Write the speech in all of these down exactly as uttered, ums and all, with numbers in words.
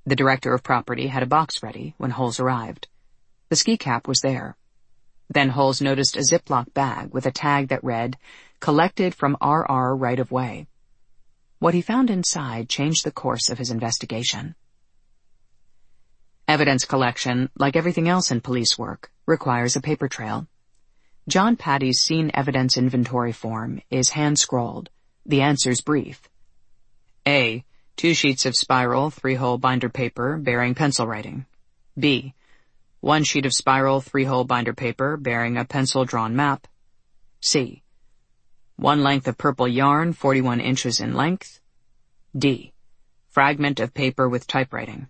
The director of property had a box ready when Holmes arrived. The ski cap was there. Then Holmes noticed a Ziploc bag with a tag that read, "Collected from R R right-of-way." What he found inside changed the course of his investigation. Evidence collection, like everything else in police work, requires a paper trail. John Patty's scene evidence inventory form is hand-scrolled. The answer's brief. A. Two sheets of spiral, three-hole binder paper bearing pencil writing. B. One sheet of spiral, three-hole binder paper bearing a pencil-drawn map. C. One length of purple yarn, forty-one inches in length. D. Fragment of paper with typewriting.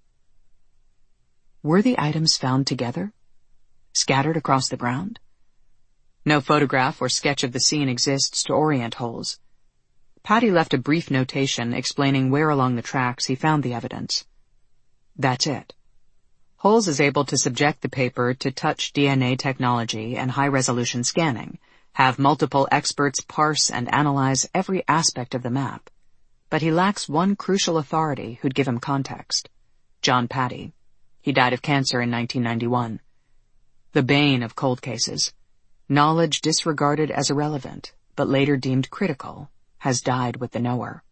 Were the items found together? Scattered across the ground? No photograph or sketch of the scene exists to orient Holmes. Patty left a brief notation explaining where along the tracks he found the evidence. That's it. Holmes is able to subject the paper to touch D N A technology and high-resolution scanning, have multiple experts parse and analyze every aspect of the map. But he lacks one crucial authority who'd give him context. John Patty. He died of cancer in nineteen ninety-one. The bane of cold cases. Knowledge disregarded as irrelevant, but later deemed critical, has died with the knower.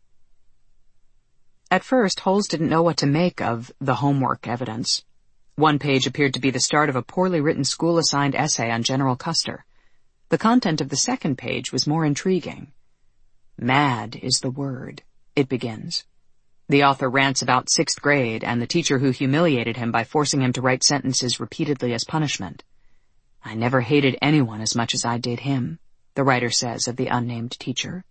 At first, Holmes didn't know what to make of the homework evidence. One page appeared to be the start of a poorly written school-assigned essay on General Custer. The content of the second page was more intriguing. Mad is the word, it begins. The author rants about sixth grade and the teacher who humiliated him by forcing him to write sentences repeatedly as punishment. I never hated anyone as much as I did him, the writer says of the unnamed teacher.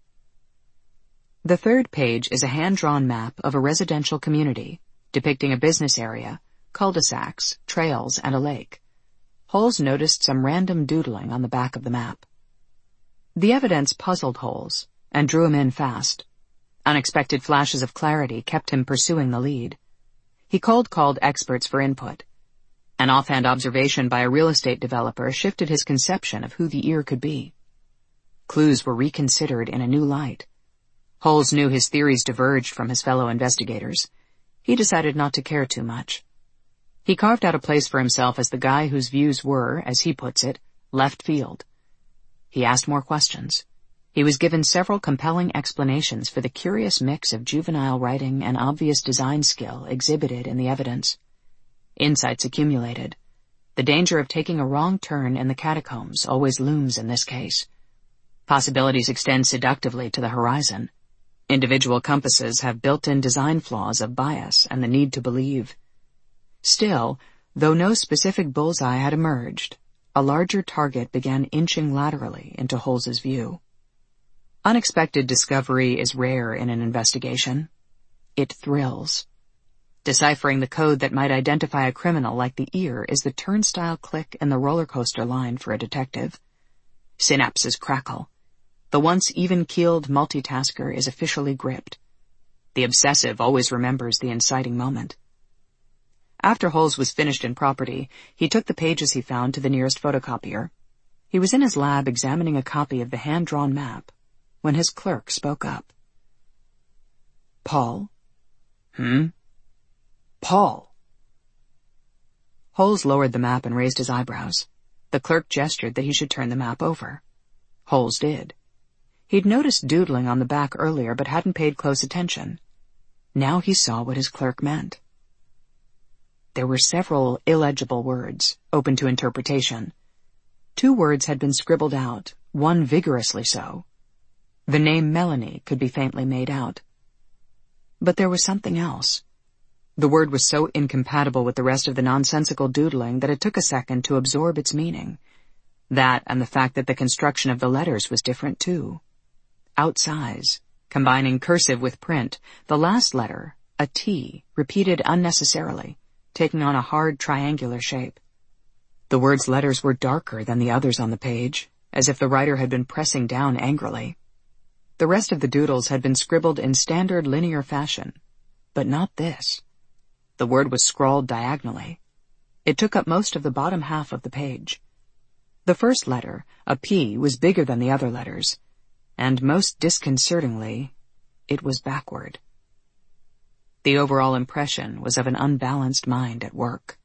The third page is a hand-drawn map of a residential community, depicting a business area, cul-de-sacs, trails, and a lake. Holmes noticed some random doodling on the back of the map. The evidence puzzled Holmes and drew him in fast. Unexpected flashes of clarity kept him pursuing the lead. He cold-called experts for input. An offhand observation by a real estate developer shifted his conception of who the ear could be. Clues were reconsidered in a new light. Holmes knew his theories diverged from his fellow investigators. He decided not to care too much. He carved out a place for himself as the guy whose views were, as he puts it, left field. He asked more questions. He was given several compelling explanations for the curious mix of juvenile writing and obvious design skill exhibited in the evidence. Insights accumulated. The danger of taking a wrong turn in the catacombs always looms in this case. Possibilities extend seductively to the horizon. Individual compasses have built-in design flaws of bias and the need to believe. Still, though no specific bullseye had emerged, a larger target began inching laterally into Holmes's view. Unexpected discovery is rare in an investigation. It thrills. Deciphering the code that might identify a criminal like the ear is the turnstile click in the roller coaster line for a detective. Synapses crackle. The once even-keeled multitasker is officially gripped. The obsessive always remembers the inciting moment. After Holmes was finished in property, he took the pages he found to the nearest photocopier. He was in his lab examining a copy of the hand-drawn map when his clerk spoke up. Paul? Hmm? Paul? Holmes lowered the map and raised his eyebrows. The clerk gestured that he should turn the map over. Holmes did. He'd noticed doodling on the back earlier but hadn't paid close attention. Now he saw what his clerk meant. There were several illegible words, open to interpretation. Two words had been scribbled out, one vigorously so. The name Melanie could be faintly made out. But there was something else. The word was so incompatible with the rest of the nonsensical doodling that it took a second to absorb its meaning. That and the fact that the construction of the letters was different, too. Outsize, combining cursive with print, the last letter, a T, repeated unnecessarily, taking on a hard triangular shape. The word's letters were darker than the others on the page, as if the writer had been pressing down angrily. The rest of the doodles had been scribbled in standard linear fashion, but not this. The word was scrawled diagonally. It took up most of the bottom half of the page. The first letter, a P, was bigger than the other letters, and most disconcertingly, it was backward. The overall impression was of an unbalanced mind at work.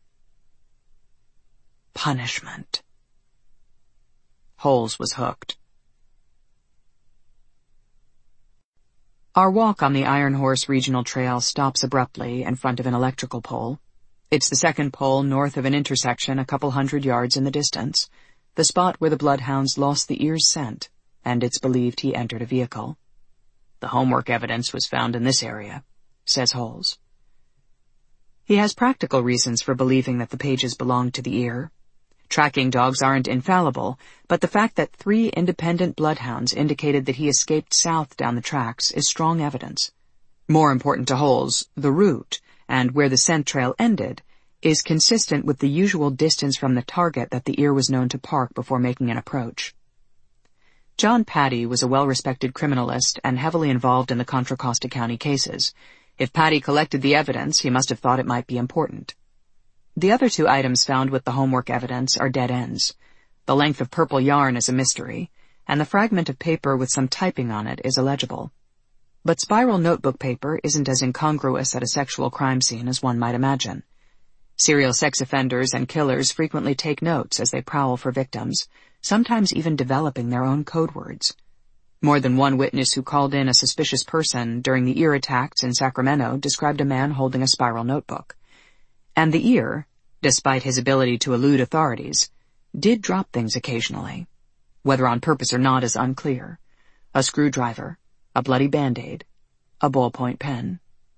Punishment. Holes was hooked. Our walk on the Iron Horse Regional Trail stops abruptly in front of an electrical pole. It's the second pole north of an intersection a couple hundred yards in the distance, the spot where the bloodhounds lost the ear's scent, and it's believed he entered a vehicle. The homework evidence was found in this area, says Holes. He has practical reasons for believing that the pages belonged to the ear. Tracking dogs aren't infallible, but the fact that three independent bloodhounds indicated that he escaped south down the tracks is strong evidence. More important to Holes, the route, and where the scent trail ended, is consistent with the usual distance from the target that the ear was known to park before making an approach. John Patty was a well-respected criminalist and heavily involved in the Contra Costa County cases. If Patty collected the evidence, he must have thought it might be important. The other two items found with the homework evidence are dead ends. The length of purple yarn is a mystery, and the fragment of paper with some typing on it is illegible. But spiral notebook paper isn't as incongruous at a sexual crime scene as one might imagine. Serial sex offenders and killers frequently take notes as they prowl for victims, sometimes even developing their own code words. More than one witness who called in a suspicious person during the ear attacks in Sacramento described a man holding a spiral notebook. And the ear, despite his ability to elude authorities, did drop things occasionally. Whether on purpose or not is unclear. A screwdriver, a bloody Band-Aid, a ballpoint pen.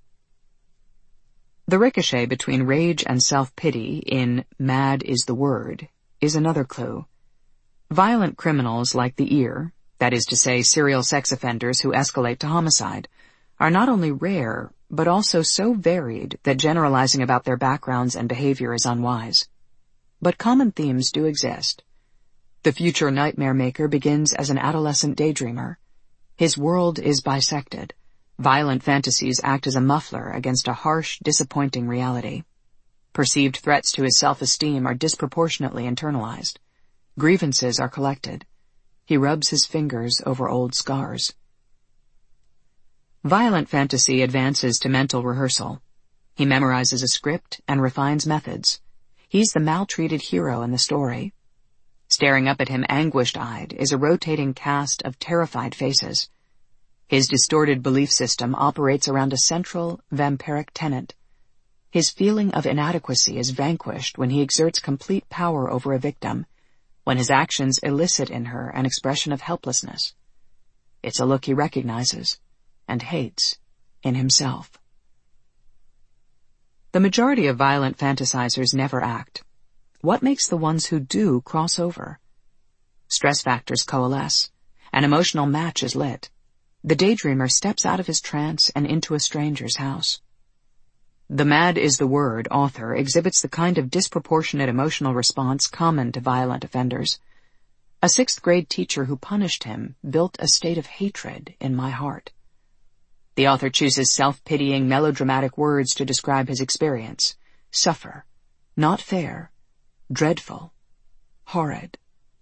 The ricochet between rage and self-pity in Mad is the Word is another clue. Violent criminals like the ear, that is to say serial sex offenders who escalate to homicide, are not only rare, but also so varied that generalizing about their backgrounds and behavior is unwise. But common themes do exist. The future nightmare maker begins as an adolescent daydreamer. His world is bisected. Violent fantasies act as a muffler against a harsh, disappointing reality. Perceived threats to his self-esteem are disproportionately internalized. Grievances are collected. He rubs his fingers over old scars. Violent fantasy advances to mental rehearsal. He memorizes a script and refines methods. He's the maltreated hero in the story. Staring up at him anguished-eyed is a rotating cast of terrified faces. His distorted belief system operates around a central, vampiric tenet. His feeling of inadequacy is vanquished when he exerts complete power over a victim, when his actions elicit in her an expression of helplessness. It's a look he recognizes and hates in himself. The majority of violent fantasizers never act. What makes the ones who do cross over? Stress factors coalesce. An emotional match is lit. The daydreamer steps out of his trance and into a stranger's house. The Mad is the Word author exhibits the kind of disproportionate emotional response common to violent offenders. A sixth-grade teacher who punished him built a state of hatred in my heart. The author chooses self-pitying, melodramatic words to describe his experience. Suffer. Not fair. Dreadful. Horrid.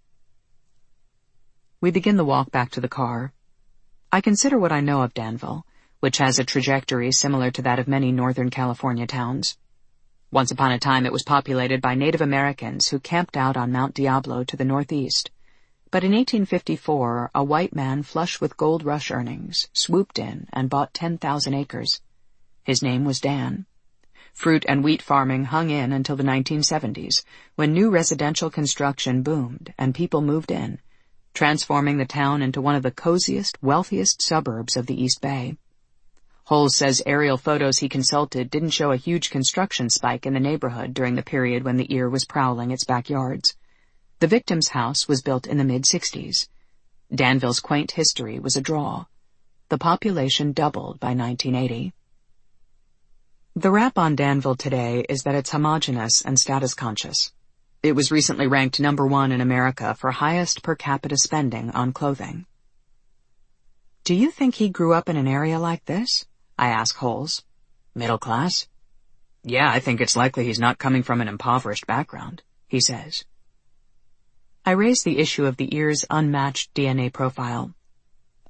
We begin the walk back to the car. I consider what I know of Danville, which has a trajectory similar to that of many Northern California towns. Once upon a time it was populated by Native Americans who camped out on Mount Diablo to the northeast. But in eighteen fifty-four, a white man flush with gold rush earnings swooped in and bought ten thousand acres. His name was Dan. Fruit and wheat farming hung in until the nineteen seventies, when new residential construction boomed and people moved in, transforming the town into one of the coziest, wealthiest suburbs of the East Bay. Holes says aerial photos he consulted didn't show a huge construction spike in the neighborhood during the period when the ear was prowling its backyards. The victim's house was built in the mid-sixties. Danville's quaint history was a draw. The population doubled by nineteen eighty. The rap on Danville today is that it's homogeneous and status-conscious. It was recently ranked number one in America for highest per capita spending on clothing. Do you think he grew up in an area like this? I ask Holes. Middle class? Yeah, I think it's likely he's not coming from an impoverished background, he says. I raise the issue of the ear's unmatched D N A profile.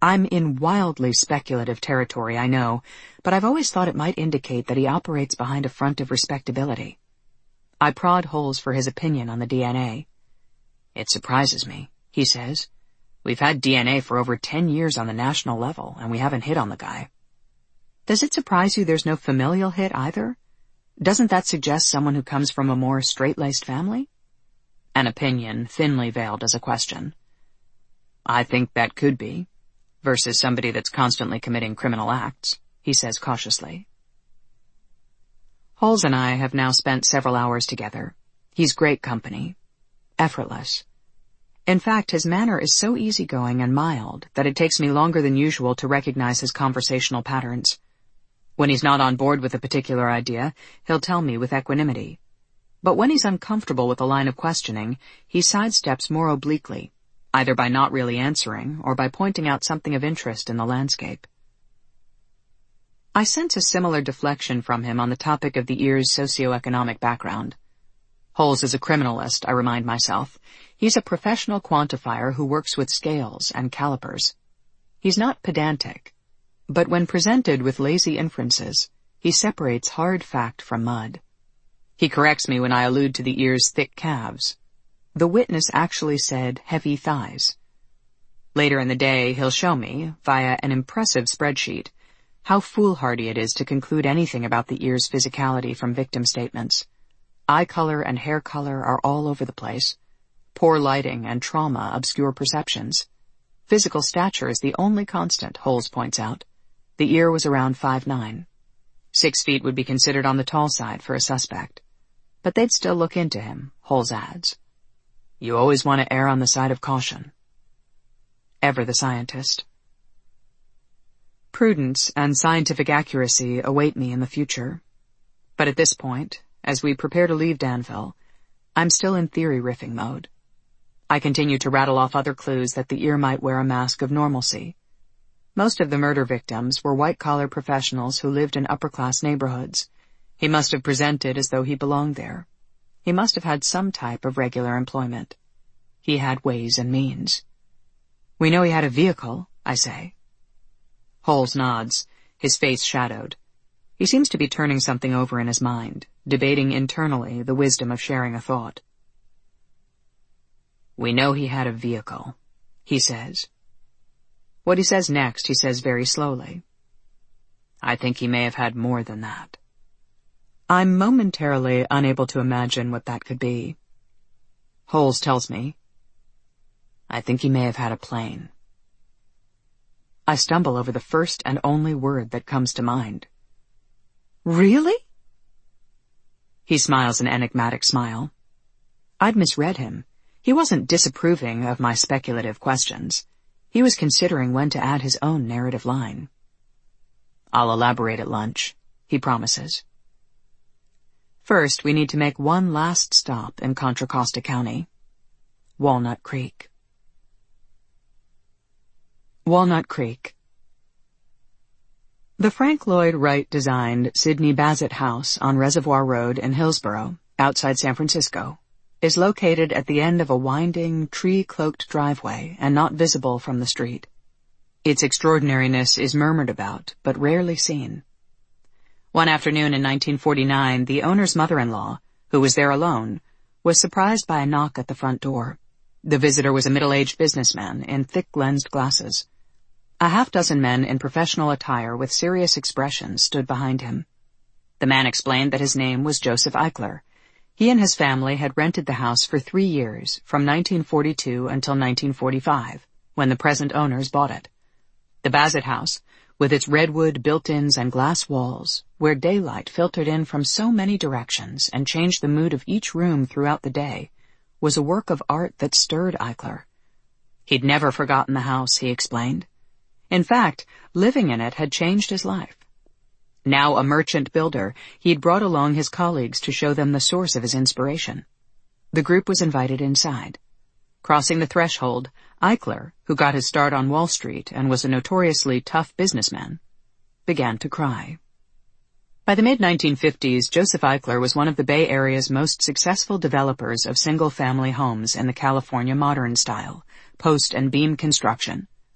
I'm in wildly speculative territory, I know, but I've always thought it might indicate that he operates behind a front of respectability. I prod Holes for his opinion on the D N A. It surprises me, he says. We've had D N A for over ten years on the national level, and we haven't hit on the guy. Does it surprise you there's no familial hit either? Doesn't that suggest someone who comes from a more straight-laced family? An opinion thinly veiled as a question. I think that could be, versus somebody that's constantly committing criminal acts, he says cautiously. Holes and I have now spent several hours together. He's great company. Effortless. In fact, his manner is so easygoing and mild that it takes me longer than usual to recognize his conversational patterns. When he's not on board with a particular idea, he'll tell me with equanimity. But when he's uncomfortable with a line of questioning, he sidesteps more obliquely, either by not really answering or by pointing out something of interest in the landscape. I sense a similar deflection from him on the topic of the ear's socioeconomic background. Holes is a criminalist, I remind myself. He's a professional quantifier who works with scales and calipers. He's not pedantic, but when presented with lazy inferences, he separates hard fact from mud. He corrects me when I allude to the ear's thick calves. The witness actually said heavy thighs. Later in the day, he'll show me, via an impressive spreadsheet, how foolhardy it is to conclude anything about the ear's physicality from victim statements. Eye color and hair color are all over the place. Poor lighting and trauma obscure perceptions. Physical stature is the only constant, Holes points out. The ear was around five nine. Six feet would be considered on the tall side for a suspect. But they'd still look into him, Holes adds. You always want to err on the side of caution. Ever the scientist. Prudence and scientific accuracy await me in the future. But at this point, as we prepare to leave Danville, I'm still in theory riffing mode. I continue to rattle off other clues that the ear might wear a mask of normalcy. Most of the murder victims were white-collar professionals who lived in upper-class neighborhoods. He must have presented as though he belonged there. He must have had some type of regular employment. He had ways and means. We know he had a vehicle, I say. Holes nods, his face shadowed. He seems to be turning something over in his mind, debating internally the wisdom of sharing a thought. We know he had a vehicle, he says. What he says next, he says very slowly. I think he may have had more than that. I'm momentarily unable to imagine what that could be. Holes tells me. I think he may have had a plane. I stumble over the first and only word that comes to mind. Really? He smiles an enigmatic smile. I'd misread him. He wasn't disapproving of my speculative questions. He was considering when to add his own narrative line. I'll elaborate at lunch, he promises. First, we need to make one last stop in Contra Costa County. Walnut Creek. Walnut Creek. The Frank Lloyd Wright-designed Sidney Bassett House on Reservoir Road in Hillsborough, outside San Francisco, is located at the end of a winding, tree-cloaked driveway and not visible from the street. Its extraordinariness is murmured about, but rarely seen. One afternoon in nineteen forty-nine, the owner's mother-in-law, who was there alone, was surprised by a knock at the front door. The visitor was a middle-aged businessman in thick-lensed glasses. A half-dozen men in professional attire with serious expressions stood behind him. The man explained that his name was Joseph Eichler. He and his family had rented the house for three years, from nineteen forty-two until nineteen forty-five, when the present owners bought it. The Bassett House, with its redwood built-ins and glass walls, where daylight filtered in from so many directions and changed the mood of each room throughout the day, was a work of art that stirred Eichler. He'd never forgotten the house, he explained. In fact, living in it had changed his life. Now a merchant builder, he'd brought along his colleagues to show them the source of his inspiration. The group was invited inside. Crossing the threshold, Eichler, who got his start on Wall Street and was a notoriously tough businessman, began to cry. By the mid nineteen fifties, Joseph Eichler was one of the Bay Area's most successful developers of single-family homes in the California modern style, post and beam construction,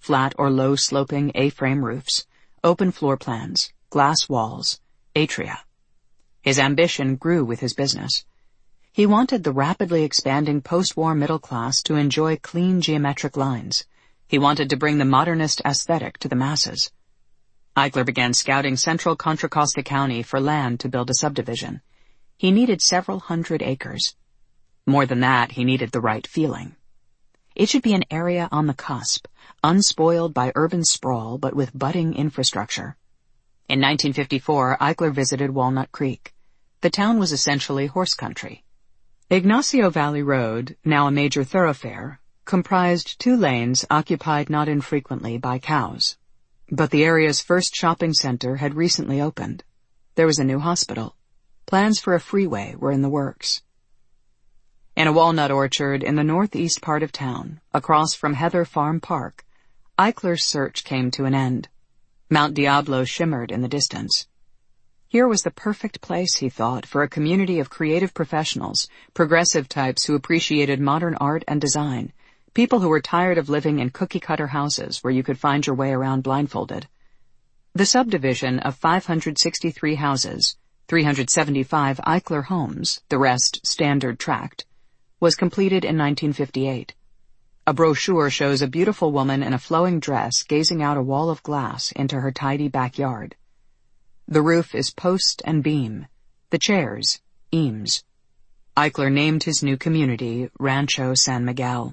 flat or low-sloping A-frame roofs, open floor plans, glass walls, atria. His ambition grew with his business. He wanted the rapidly expanding post-war middle class to enjoy clean geometric lines. He wanted to bring the modernist aesthetic to the masses. Eichler began scouting central Contra Costa County for land to build a subdivision. He needed several hundred acres. More than that, he needed the right feeling. It should be an area on the cusp, unspoiled by urban sprawl but with budding infrastructure. In nineteen fifty-four, Eichler visited Walnut Creek. The town was essentially horse country. Ignacio Valley Road, now a major thoroughfare, comprised two lanes occupied not infrequently by cows. But the area's first shopping center had recently opened. There was a new hospital. Plans for a freeway were in the works. In a walnut orchard in the northeast part of town, across from Heather Farm Park, Eichler's search came to an end. Mount Diablo shimmered in the distance. Here was the perfect place, he thought, for a community of creative professionals, progressive types who appreciated modern art and design, people who were tired of living in cookie-cutter houses where you could find your way around blindfolded. The subdivision of five hundred sixty-three houses, three hundred seventy-five Eichler homes, the rest standard tract, was completed in nineteen fifty-eight. A brochure shows a beautiful woman in a flowing dress gazing out a wall of glass into her tidy backyard. The roof is post and beam. The chairs, eames. Eichler named his new community Rancho San Miguel.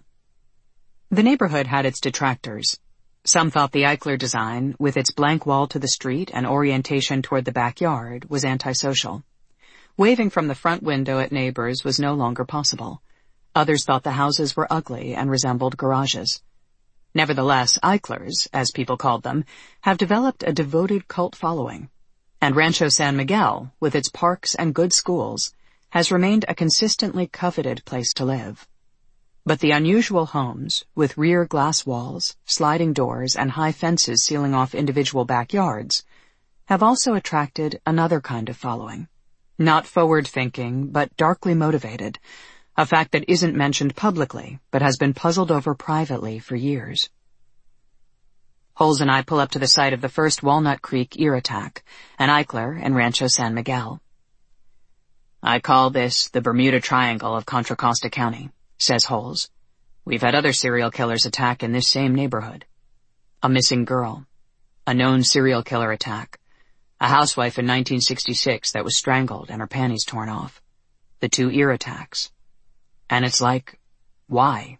The neighborhood had its detractors. Some thought the Eichler design, with its blank wall to the street and orientation toward the backyard, was antisocial. Waving from the front window at neighbors was no longer possible. Others thought the houses were ugly and resembled garages. Nevertheless, Eichlers, as people called them, have developed a devoted cult following. And Rancho San Miguel, with its parks and good schools, has remained a consistently coveted place to live. But the unusual homes, with rear glass walls, sliding doors, and high fences sealing off individual backyards, have also attracted another kind of following. Not forward-thinking, but darkly motivated, a fact that isn't mentioned publicly, but has been puzzled over privately for years. Holes and I pull up to the site of the first Walnut Creek ear attack, and Eichler and Rancho San Miguel. I call this the Bermuda Triangle of Contra Costa County, says Holes. We've had other serial killers attack in this same neighborhood. A missing girl. A known serial killer attack. A housewife in nineteen sixty-six that was strangled and her panties torn off. The two ear attacks. And it's like, why?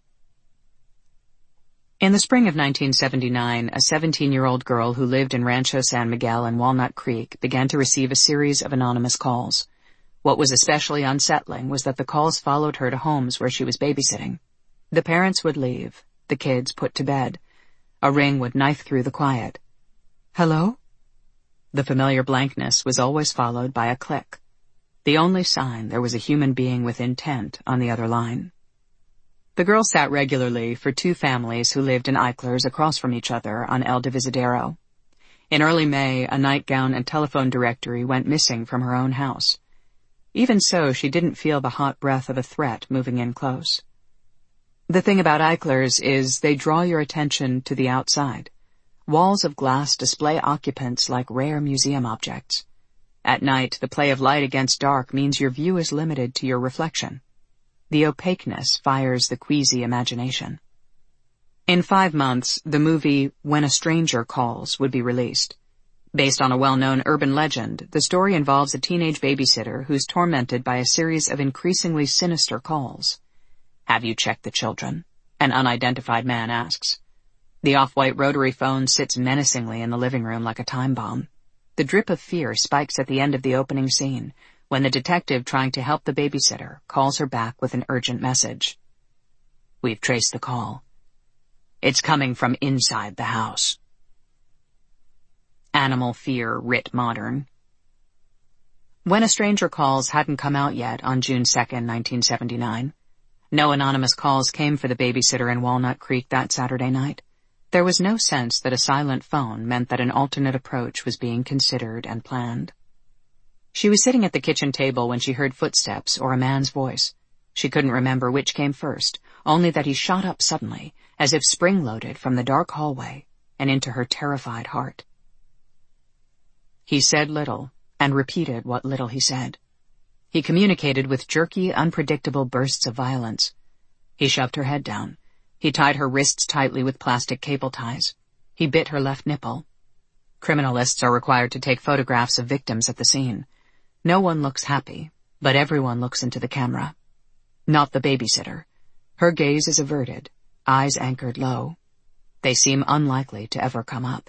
In the spring of nineteen seventy-nine, a seventeen-year-old girl who lived in Rancho San Miguel and Walnut Creek began to receive a series of anonymous calls. What was especially unsettling was that the calls followed her to homes where she was babysitting. The parents would leave, the kids put to bed. A ring would knife through the quiet. Hello? The familiar blankness was always followed by a click. The only sign there was a human being with intent on the other line. The girl sat regularly for two families who lived in Eichlers across from each other on El Divisadero. In early May, a nightgown and telephone directory went missing from her own house. Even so, she didn't feel the hot breath of a threat moving in close. The thing about Eichlers is they draw your attention to the outside. Walls of glass display occupants like rare museum objects. At night, the play of light against dark means your view is limited to your reflection. The opaqueness fires the queasy imagination. In five months, the movie When a Stranger Calls would be released. Based on a well-known urban legend, the story involves a teenage babysitter who's tormented by a series of increasingly sinister calls. Have you checked the children? An unidentified man asks. The off-white rotary phone sits menacingly in the living room like a time bomb. The drip of fear spikes at the end of the opening scene, when the detective trying to help the babysitter calls her back with an urgent message. We've traced the call. It's coming from inside the house. Animal fear writ modern. When a Stranger Calls hadn't come out yet on June second, nineteen seventy-nine. No anonymous calls came for the babysitter in Walnut Creek that Saturday night. There was no sense that a silent phone meant that an alternate approach was being considered and planned. She was sitting at the kitchen table when she heard footsteps or a man's voice. She couldn't remember which came first, only that he shot up suddenly as if spring-loaded from the dark hallway and into her terrified heart. He said little and repeated what little he said. He communicated with jerky, unpredictable bursts of violence. He shoved her head down. He tied her wrists tightly with plastic cable ties. He bit her left nipple. Criminalists are required to take photographs of victims at the scene. No one looks happy, but everyone looks into the camera. Not the babysitter. Her gaze is averted, eyes anchored low. They seem unlikely to ever come up.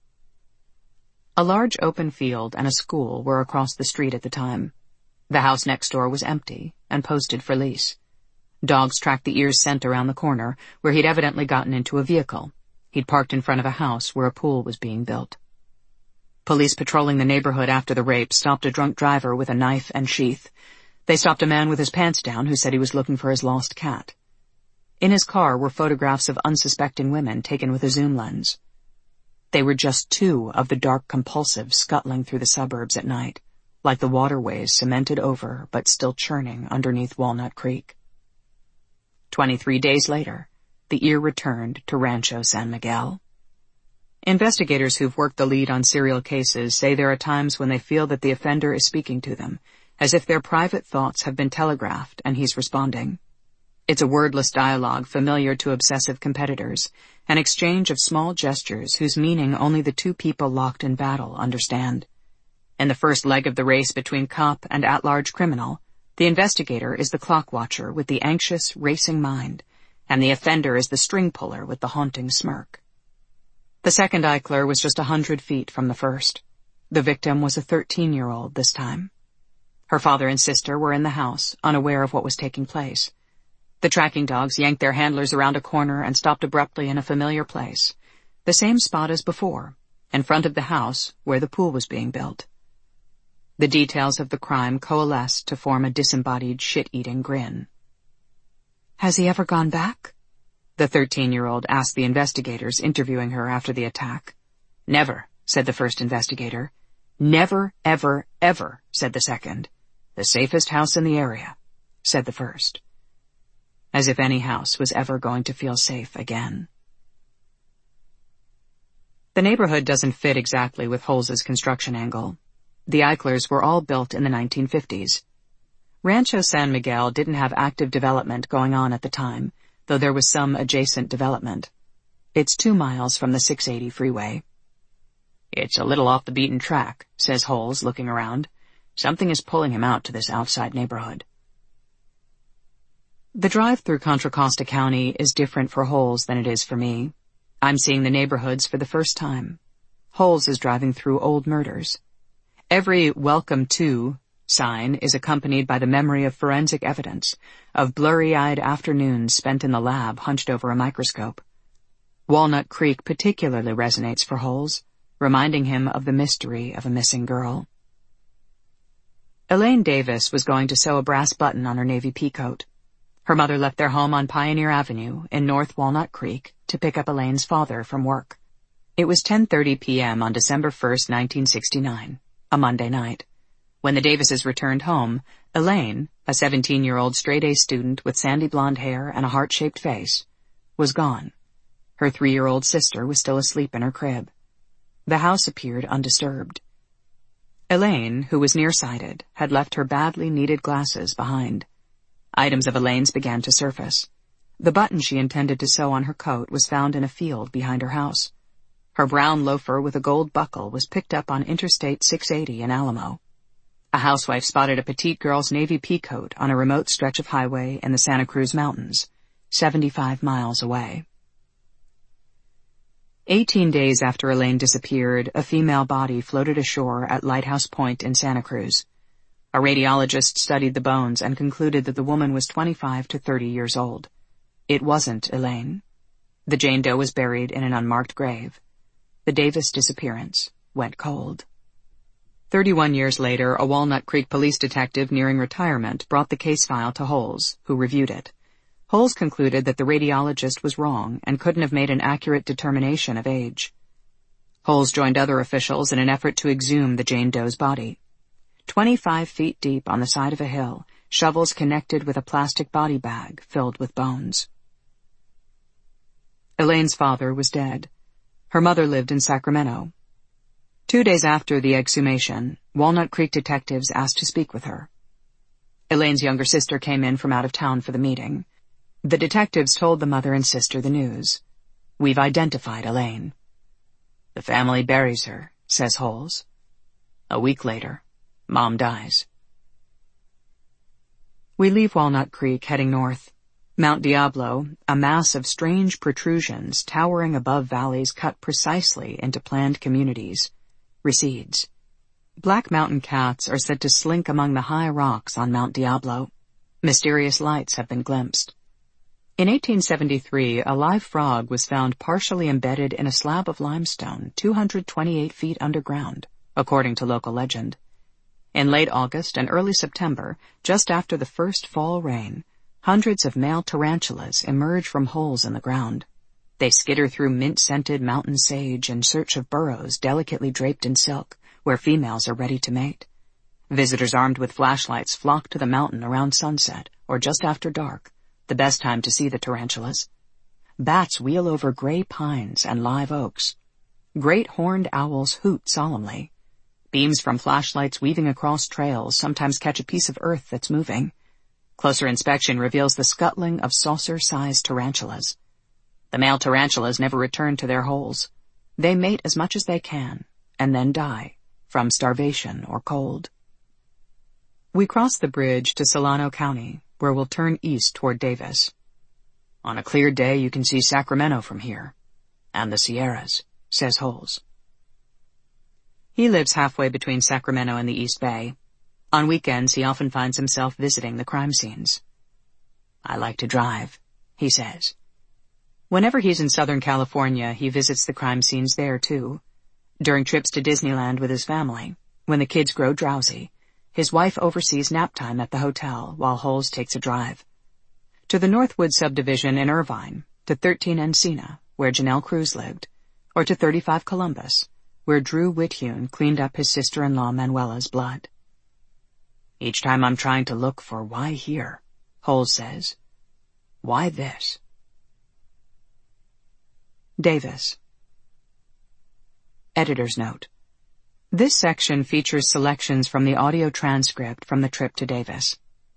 A large open field and a school were across the street at the time. The house next door was empty and posted for lease. Dogs tracked the ear's scent around the corner, where he'd evidently gotten into a vehicle. He'd parked in front of a house where a pool was being built. Police patrolling the neighborhood after the rape stopped a drunk driver with a knife and sheath. They stopped a man with his pants down who said he was looking for his lost cat. In his car were photographs of unsuspecting women taken with a zoom lens. They were just two of the dark compulsives scuttling through the suburbs at night, like the waterways cemented over but still churning underneath Walnut Creek. Twenty-three days later, the ear returned to Rancho San Miguel. Investigators who've worked the lead on serial cases say there are times when they feel that the offender is speaking to them, as if their private thoughts have been telegraphed and he's responding. It's a wordless dialogue familiar to obsessive competitors, an exchange of small gestures whose meaning only the two people locked in battle understand. In the first leg of the race between cop and at-large criminal, the investigator is the clock watcher with the anxious, racing mind, and the offender is the string puller with the haunting smirk. The second Eichler was just a hundred feet from the first. The victim was a thirteen-year-old this time. Her father and sister were in the house, unaware of what was taking place. The tracking dogs yanked their handlers around a corner and stopped abruptly in a familiar place, the same spot as before, in front of the house where the pool was being built. The details of the crime coalesced to form a disembodied, shit-eating grin. "Has he ever gone back?" the thirteen-year-old asked the investigators interviewing her after the attack. "Never," said the first investigator. "Never, ever, ever," said the second. "The safest house in the area," said the first. As if any house was ever going to feel safe again. The neighborhood doesn't fit exactly with Holes's construction angle. The Eichlers were all built in the nineteen fifties. Rancho San Miguel didn't have active development going on at the time, though there was some adjacent development. It's two miles from the six eighty freeway. "It's a little off the beaten track," says Holes, looking around. "Something is pulling him out to this outside neighborhood." The drive through Contra Costa County is different for Holes than it is for me. I'm seeing the neighborhoods for the first time. Holes is driving through old murders. Every "Welcome to" sign is accompanied by the memory of forensic evidence, of blurry-eyed afternoons spent in the lab hunched over a microscope. Walnut Creek particularly resonates for Holes, reminding him of the mystery of a missing girl. Elaine Davis was going to sew a brass button on her navy peacoat. Her mother left their home on Pioneer Avenue in North Walnut Creek to pick up Elaine's father from work. It was ten thirty p.m. on December first, nineteen sixty-nine, a Monday night. When the Davises returned home, Elaine, a seventeen-year-old straight-A student with sandy blonde hair and a heart-shaped face, was gone. Her three-year-old sister was still asleep in her crib. The house appeared undisturbed. Elaine, who was nearsighted, had left her badly needed glasses behind. Items of Elaine's began to surface. The button she intended to sew on her coat was found in a field behind her house. Her brown loafer with a gold buckle was picked up on Interstate six eighty in Alamo. A housewife spotted a petite girl's navy peacoat on a remote stretch of highway in the Santa Cruz Mountains, seventy-five miles away. Eighteen days after Elaine disappeared, a female body floated ashore at Lighthouse Point in Santa Cruz. A radiologist studied the bones and concluded that the woman was twenty-five to thirty years old. It wasn't Elaine. The Jane Doe was buried in an unmarked grave. The Davis disappearance went cold. Thirty-one years later, a Walnut Creek police detective nearing retirement brought the case file to Holes, who reviewed it. Holes concluded that the radiologist was wrong and couldn't have made an accurate determination of age. Holes joined other officials in an effort to exhume the Jane Doe's body. Twenty-five feet deep on the side of a hill, shovels connected with a plastic body bag filled with bones. Elaine's father was dead. Her mother lived in Sacramento. Two days after the exhumation, Walnut Creek detectives asked to speak with her. Elaine's younger sister came in from out of town for the meeting. The detectives told the mother and sister the news. "We've identified Elaine." "The family buries her," says Holes. A week later, Mom dies. We leave Walnut Creek heading north. Mount Diablo, a mass of strange protrusions towering above valleys cut precisely into planned communities, recedes. Black mountain cats are said to slink among the high rocks on Mount Diablo. Mysterious lights have been glimpsed. In eighteen seventy-three, a live frog was found partially embedded in a slab of limestone two hundred twenty-eight feet underground, according to local legend. In late August and early September, just after the first fall rain, hundreds of male tarantulas emerge from holes in the ground. They skitter through mint-scented mountain sage in search of burrows delicately draped in silk, where females are ready to mate. Visitors armed with flashlights flock to the mountain around sunset or just after dark, the best time to see the tarantulas. Bats wheel over gray pines and live oaks. Great horned owls hoot solemnly. Beams from flashlights weaving across trails sometimes catch a piece of earth that's moving. Closer inspection reveals the scuttling of saucer-sized tarantulas. The male tarantulas never return to their holes. They mate as much as they can, and then die, from starvation or cold. We cross the bridge to Solano County, where we'll turn east toward Davis. "On a clear day you can see Sacramento from here. And the Sierras," says Holes. He lives halfway between Sacramento and the East Bay. On weekends, he often finds himself visiting the crime scenes. "I like to drive," he says. Whenever he's in Southern California, he visits the crime scenes there, too. During trips to Disneyland with his family, when the kids grow drowsy, his wife oversees nap time at the hotel while Holes takes a drive. To the Northwood subdivision in Irvine, to thirteen Encina, where Janelle Cruz lived, or to thirty-five Columbus, where Drew Whithune cleaned up his sister-in-law Manuela's blood. "Each time I'm trying to look for why here," Holes says. "Why this?" Davis. Editor's note. This section features selections from the audio transcript from the trip to Davis.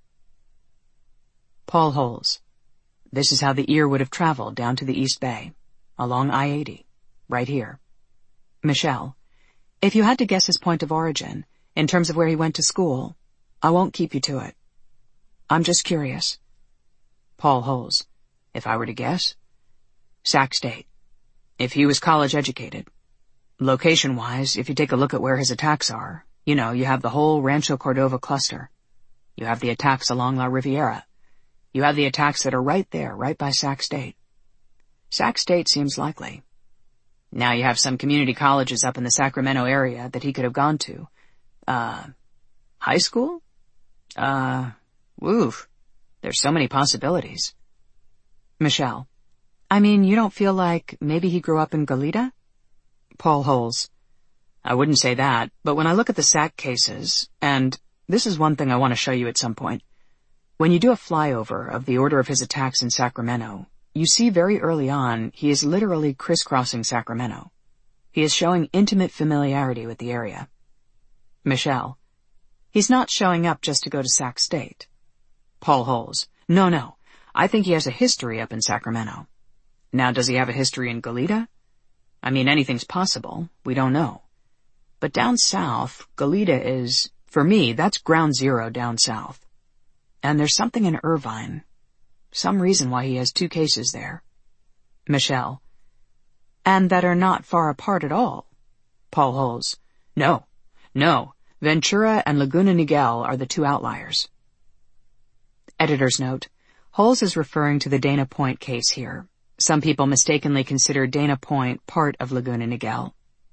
Paul Holes. This is how the ear would have traveled down to the East Bay, along I eighty, right here. Michelle. If you had to guess his point of origin, in terms of where he went to school, I won't keep you to it. I'm just curious. Paul Holes. If I were to guess? Sac State. If he was college educated. Location-wise, if you take a look at where his attacks are, you know, you have the whole Rancho Cordova cluster. You have the attacks along La Riviera. You have the attacks that are right there, right by Sac State. Sac State seems likely. Now you have some community colleges up in the Sacramento area that he could have gone to. Uh, high school? Uh, woof. There's so many possibilities. Michelle. I mean, you don't feel like maybe he grew up in Goleta? Paul Holes. I wouldn't say that, but when I look at the Sac cases, and this is one thing I want to show you at some point, when you do a flyover of the order of his attacks in Sacramento, you see very early on he is literally crisscrossing Sacramento. He is showing intimate familiarity with the area. Michelle. He's not showing up just to go to Sac State. Paul Holes. No, no. I think he has a history up in Sacramento. Now, does he have a history in Goleta? I mean, anything's possible. We don't know. But down south, Goleta is, for me, that's ground zero down south. And there's something in Irvine. Some reason why he has two cases there. Michelle. And that are not far apart at all. Paul Holes. No. No. Ventura and Laguna Niguel are the two outliers. Editor's note. Holes is referring to the Dana Point case here. Some people mistakenly consider Dana Point part of Laguna Niguel.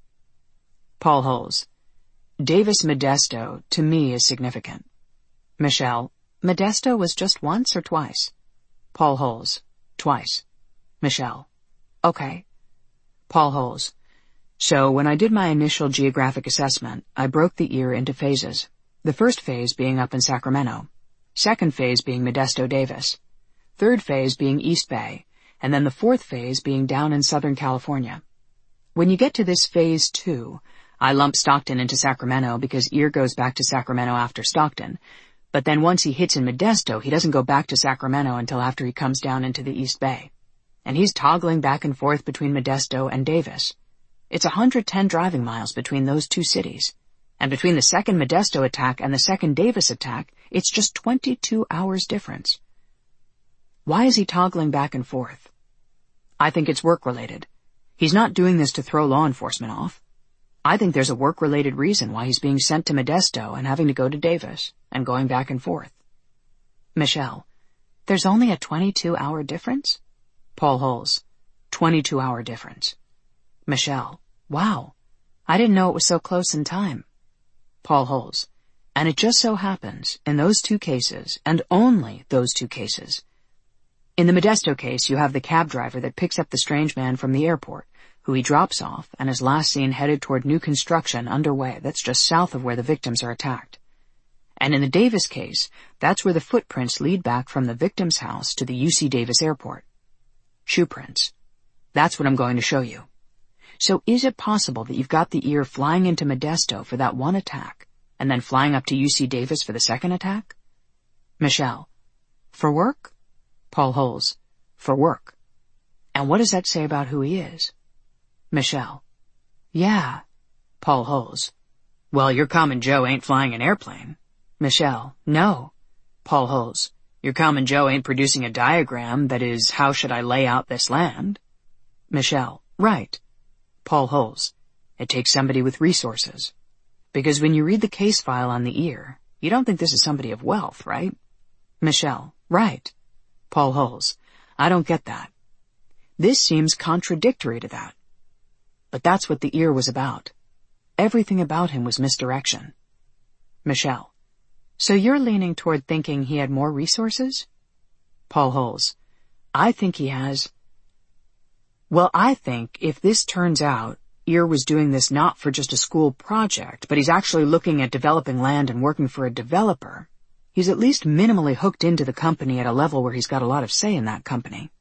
Paul Holes. Davis Modesto, to me, is significant. Michelle. Modesto was just once or twice? Paul Holes. Twice. Michelle. Okay. Paul Holes. So when I did my initial geographic assessment, I broke the ear into phases. The first phase being up in Sacramento. Second phase being Modesto Davis. Third phase being East Bay. and then the fourth phase being down in Southern California. When you get to this phase two, I lump Stockton into Sacramento because Ear goes back to Sacramento after Stockton, but then once he hits in Modesto, he doesn't go back to Sacramento until after he comes down into the East Bay. And he's toggling back and forth between Modesto and Davis. It's one hundred ten driving miles between those two cities. And between the second Modesto attack and the second Davis attack, it's just twenty-two hours difference. Why is he toggling back and forth? I think it's work-related. He's not doing this to throw law enforcement off. I think there's a work-related reason why he's being sent to Modesto and having to go to Davis and going back and forth. Michelle, there's only a twenty-two hour difference? Paul Holes, twenty-two hour difference. Michelle, wow, I didn't know it was so close in time. Paul Holes, and it just so happens, in those two cases, and only those two cases. In the Modesto case, you have the cab driver that picks up the strange man from the airport, who he drops off and is last seen headed toward new construction underway that's just south of where the victims are attacked. And in the Davis case, that's where the footprints lead back from the victim's house to the U C Davis airport. Shoe prints. That's what I'm going to show you. So is it possible that you've got the Ear flying into Modesto for that one attack, and then flying up to U C Davis for the second attack? Michelle, for work? Paul Holes, for work. And what does that say about who he is? Michelle, yeah. Paul Holes, well, your common Joe ain't flying an airplane. Michelle, no. Paul Holes, your common Joe ain't producing a diagram that is, how should I lay out this land? Michelle, right. Paul Holes, it takes somebody with resources. Because when you read the case file on the Ear, you don't think this is somebody of wealth, right? Michelle, right. Paul Holes, I don't get that. This seems contradictory to that. But that's what the Ear was about. Everything about him was misdirection. Michelle, so you're leaning toward thinking he had more resources? Paul Holes, I think he has. Well, I think if this turns out Ear was doing this not for just a school project, but he's actually looking at developing land and working for a developer, he's at least minimally hooked into the company at a level where he's got a lot of say in that company.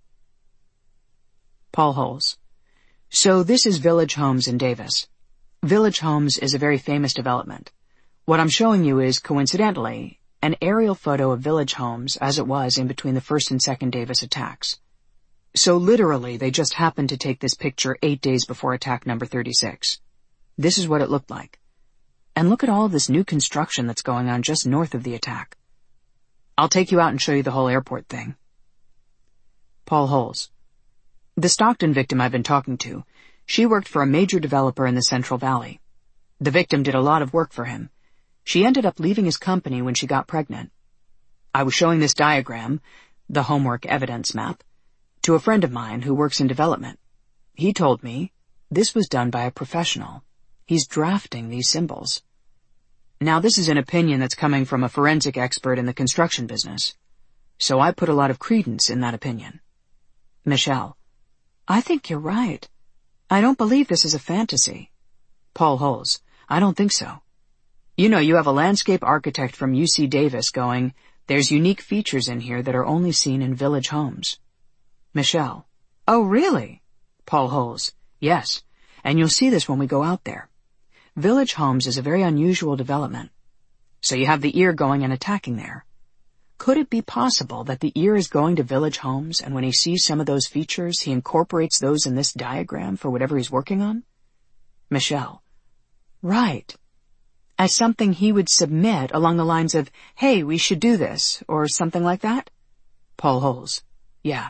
Paul Holes, so this is Village Homes in Davis. Village Homes is a very famous development. What I'm showing you is, coincidentally, an aerial photo of Village Homes as it was in between the first and second Davis attacks. So literally, they just happened to take this picture eight days before attack number thirty-six. This is what it looked like. And look at all this new construction that's going on just north of the attack. I'll take you out and show you the whole airport thing. Paul Holes, the Stockton victim I've been talking to, she worked for a major developer in the Central Valley. The victim did a lot of work for him. She ended up leaving his company when she got pregnant. I was showing this diagram, the homework evidence map, to a friend of mine who works in development. He told me this was done by a professional. He's drafting these symbols. Now, this is an opinion that's coming from a forensic expert in the construction business, so I put a lot of credence in that opinion. Michelle, I think you're right. I don't believe this is a fantasy. Paul Holes, I don't think so. You know, you have a landscape architect from U C Davis going, there's unique features in here that are only seen in Village Homes. Michelle, oh really? Paul Holes, yes, and you'll see this when we go out there. Village Homes is a very unusual development. So you have the Ear going and attacking there. Could it be possible that the Ear is going to Village Homes, and when he sees some of those features, he incorporates those in this diagram for whatever he's working on? Michelle, right. As something he would submit along the lines of, hey, we should do this, or something like that? Paul Holes, yeah.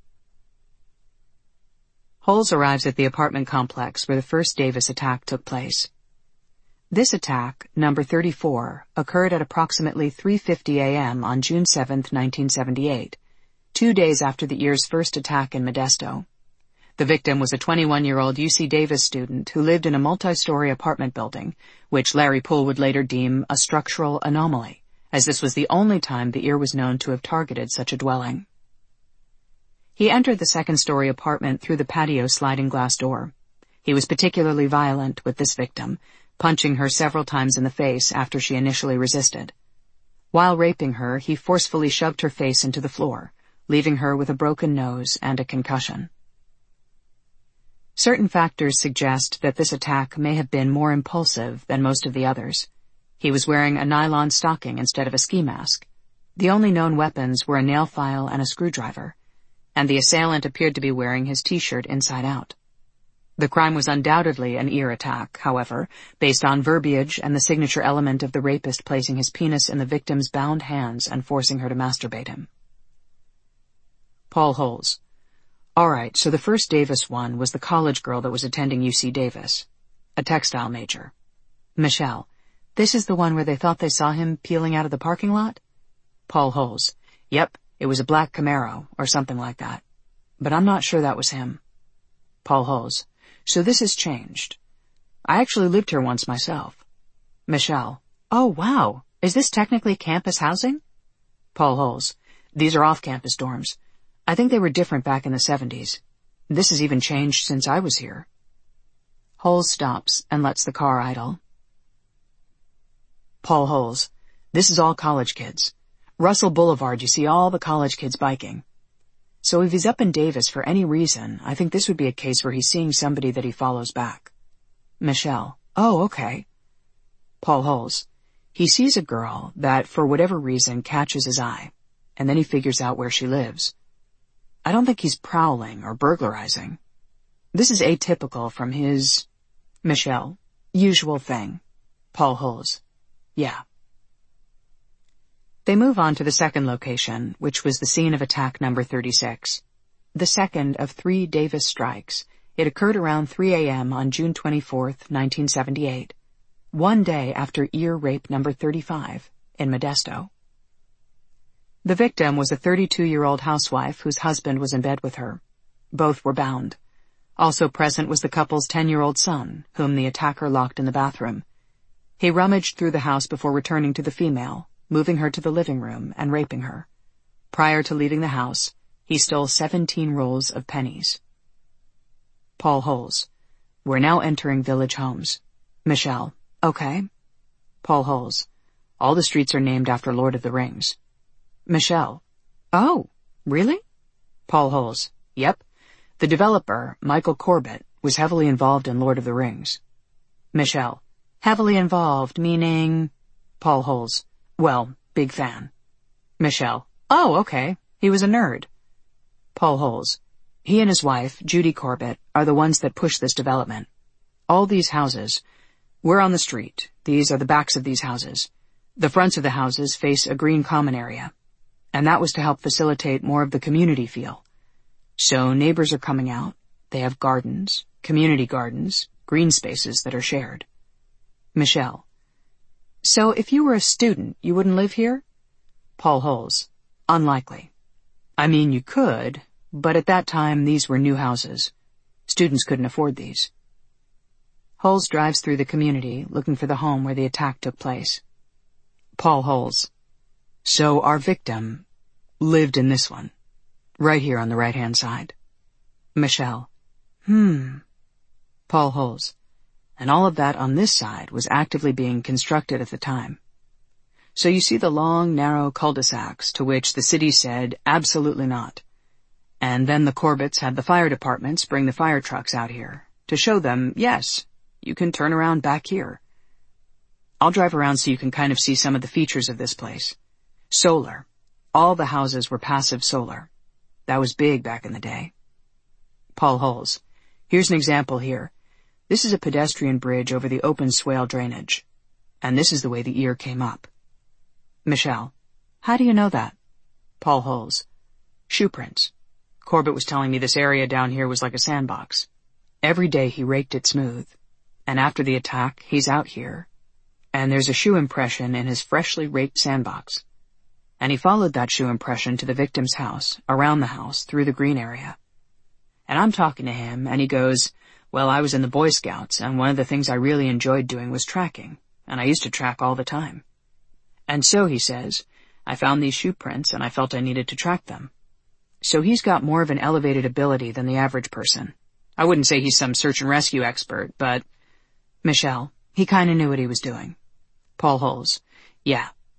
Holes arrives at the apartment complex where the first Davis attack took place. This attack, number thirty-four, occurred at approximately three fifty a.m. on June seventh, nineteen seventy-eight, two days after the Ear's first attack in Modesto. The victim was a twenty-one-year-old U C Davis student who lived in a multi-story apartment building, which Larry Poole would later deem a structural anomaly, as this was the only time the Ear was known to have targeted such a dwelling. He entered the second-story apartment through the patio sliding glass door. He was particularly violent with this victim, punching her several times in the face after she initially resisted. While raping her, he forcefully shoved her face into the floor, leaving her with a broken nose and a concussion. Certain factors suggest that this attack may have been more impulsive than most of the others. He was wearing a nylon stocking instead of a ski mask. The only known weapons were a nail file and a screwdriver, and the assailant appeared to be wearing his t-shirt inside out. The crime was undoubtedly an ear attack, however, based on verbiage and the signature element of the rapist placing his penis in the victim's bound hands and forcing her to masturbate him. Paul Holes. All right, so the first Davis one was the college girl that was attending U C Davis, a textile major. Michelle. This is the one where they thought they saw him peeling out of the parking lot? Paul Holes. Yep, it was a black Camaro, or something like that. But I'm not sure that was him. Paul Holes. So this has changed. I actually lived here once myself. Michelle. Oh, wow. Is this technically campus housing? Paul Holes. These are off-campus dorms. I think they were different back in the seventies. This has even changed since I was here. Holes stops and lets the car idle. Paul Holes. This is all college kids. Russell Boulevard, you see all the college kids biking. So if he's up in Davis for any reason, I think this would be a case where he's seeing somebody that he follows back. Michelle. Oh, okay. Paul Holes. He sees a girl that, for whatever reason, catches his eye, and then he figures out where she lives. I don't think he's prowling or burglarizing. This is atypical from his... Michelle. Usual thing. Paul Holes. Yeah. They move on to the second location, which was the scene of attack number thirty-six. The second of three Davis strikes. It occurred around three a.m. on June twenty-fourth, nineteen seventy-eight, one day after ear rape number thirty-five in Modesto. The victim was a thirty-two-year-old housewife whose husband was in bed with her. Both were bound. Also present was the couple's ten-year-old son, whom the attacker locked in the bathroom. He rummaged through the house before returning to the female, moving her to the living room and raping her. Prior to leaving the house, he stole seventeen rolls of pennies. Paul Holes. We're now entering Village Homes. Michelle. Okay. Paul Holes. All the streets are named after Lord of the Rings. Michelle. Oh, really? Paul Holes. Yep. The developer, Michael Corbett, was heavily involved in Lord of the Rings. Michelle. Heavily involved, meaning... Paul Holes. Well, big fan. Michelle. Oh, okay. He was a nerd. Paul Holes. He and his wife, Judy Corbett, are the ones that push this development. All these houses. We're on the street. These are the backs of these houses. The fronts of the houses face a green common area. And that was to help facilitate more of the community feel. So neighbors are coming out. They have gardens, community gardens, green spaces that are shared. Michelle. So if you were a student, you wouldn't live here? Paul Holes. Unlikely. I mean, you could, but at that time these were new houses. Students couldn't afford these. Holes drives through the community, looking for the home where the attack took place. Paul Holes. So our victim lived in this one, right here on the right-hand side. Michelle. Hmm. Paul Holes. And all of that on this side was actively being constructed at the time. So you see the long, narrow cul-de-sacs to which the city said, absolutely not. And then the Corbetts had the fire departments bring the fire trucks out here to show them, yes, you can turn around back here. I'll drive around so you can kind of see some of the features of this place. Solar. All the houses were passive solar. That was big back in the day. Paul Holes. Here's an example here. This is a pedestrian bridge over the open swale drainage. And this is the way the ear came up. Michelle. How do you know that? Paul Holes. Shoe prints. Corbett was telling me this area down here was like a sandbox. Every day he raked it smooth. And after the attack, he's out here. And there's a shoe impression in his freshly raked sandbox. And he followed that shoe impression to the victim's house, around the house, through the green area. And I'm talking to him, and he goes, well, I was in the Boy Scouts, and one of the things I really enjoyed doing was tracking, and I used to track all the time. And so, he says, I found these shoe prints, and I felt I needed to track them. So he's got more of an elevated ability than the average person. I wouldn't say he's some search and rescue expert, but... Michelle. He kinda knew what he was doing. Paul Holes. Yeah.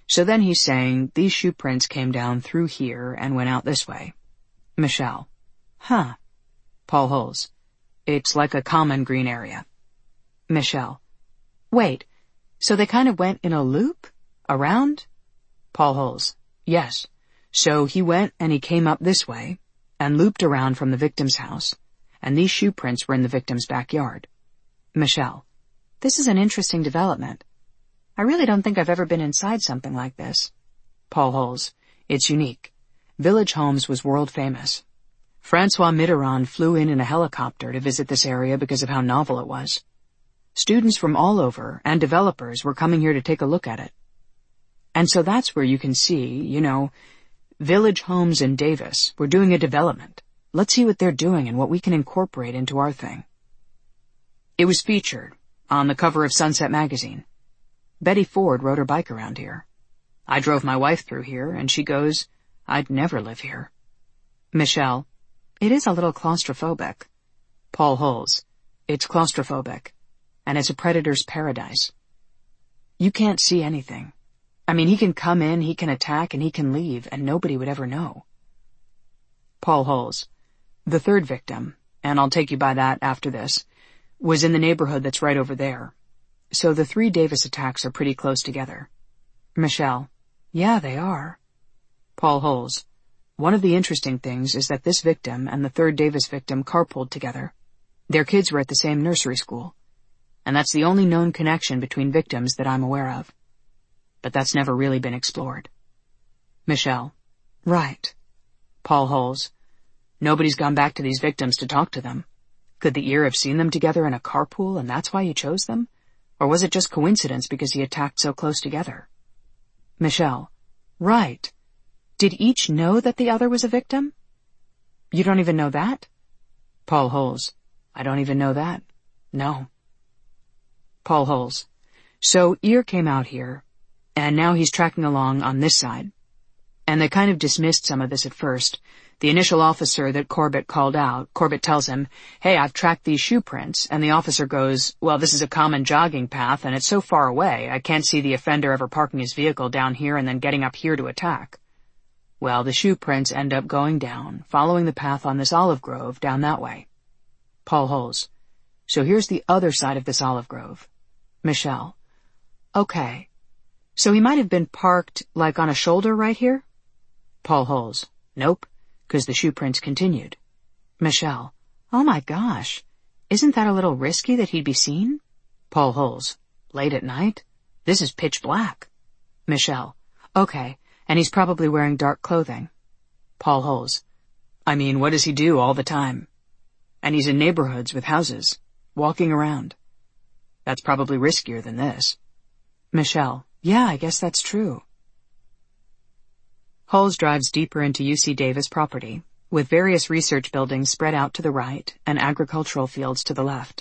So then he's saying these shoe prints came down through here and went out this way. Michelle. Huh. Paul Holes. It's like a common green area. Michelle. Wait, so they kind of went in a loop? Around? Paul Holes. Yes. So he went and he came up this way and looped around from the victim's house, and these shoe prints were in the victim's backyard. Michelle. This is an interesting development. I really don't think I've ever been inside something like this. Paul Holes. It's unique. Village Homes was world famous. Francois Mitterrand flew in in a helicopter to visit this area because of how novel it was. Students from all over and developers were coming here to take a look at it. And so that's where you can see, you know, Village Homes in Davis. We're doing a development. Let's see what they're doing and what we can incorporate into our thing. It was featured on the cover of Sunset magazine. Betty Ford rode her bike around here. I drove my wife through here, and she goes, I'd never live here. Michelle. It is a little claustrophobic. Paul Holes. It's claustrophobic. And it's a predator's paradise. You can't see anything. I mean, he can come in, he can attack, and he can leave, and nobody would ever know. Paul Holes. The third victim, and I'll take you by that after this, was in the neighborhood that's right over there. So the three Davis attacks are pretty close together. Michelle. Yeah, they are. Paul Holes. One of the interesting things is that this victim and the third Davis victim carpooled together. Their kids were at the same nursery school. And that's the only known connection between victims that I'm aware of. But that's never really been explored. Michelle. Right. Paul Holes. Nobody's gone back to these victims to talk to them. Could the ear have seen them together in a carpool and that's why he chose them? Or was it just coincidence because he attacked so close together? Michelle. Right. Did each know that the other was a victim? You don't even know that? Paul Holes. I don't even know that. No. Paul Holes. So Ear came out here, and now he's tracking along on this side. And they kind of dismissed some of this at first. The initial officer that Corbett called out, Corbett tells him, hey, I've tracked these shoe prints, and the officer goes, well, this is a common jogging path, and it's so far away, I can't see the offender ever parking his vehicle down here and then getting up here to attack. Well, the shoe prints end up going down, following the path on this olive grove down that way. Paul Holes. So here's the other side of this olive grove. Michelle. Okay. So he might have been parked, like, on a shoulder right here? Paul Holes. Nope. Because the shoe prints continued. Michelle. Oh my gosh. Isn't that a little risky that he'd be seen? Paul Holes. Late at night? This is pitch black. Michelle. Okay, and he's probably wearing dark clothing. Paul Holes. I mean, what does he do all the time? And he's in neighborhoods with houses, walking around. That's probably riskier than this. Michelle. Yeah, I guess that's true. Holes drives deeper into U C Davis property, with various research buildings spread out to the right and agricultural fields to the left.